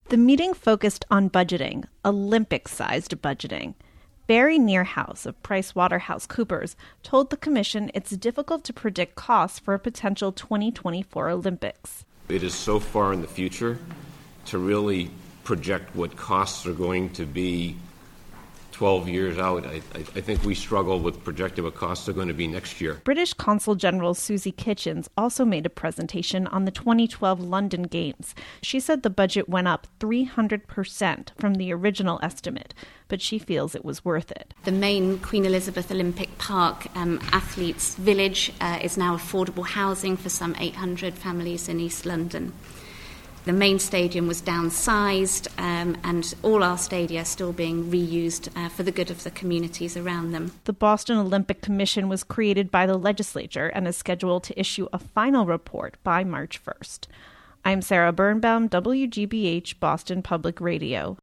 The meeting focused on budgeting, Olympic-sized budgeting. Barry Nearhouse of PricewaterhouseCoopers told the commission it's difficult to predict costs for a potential 2024 Olympics. It is so far in the future to really project what costs are going to be 12 years out. I think we struggle with projecting what costs are going to be next year. British Consul General Susie Kitchens also made a presentation on the 2012 London Games. She said the budget went up 300% from the original estimate, but she feels it was worth it. The main Queen Elizabeth Olympic Park Athletes Village is now affordable housing for some 800 families in East London. The main stadium was downsized, and all our stadia are still being reused for the good of the communities around them. The Boston Olympic Commission was created by the legislature and is scheduled to issue a final report by March 1st. I'm Sarah Birnbaum, WGBH Boston Public Radio.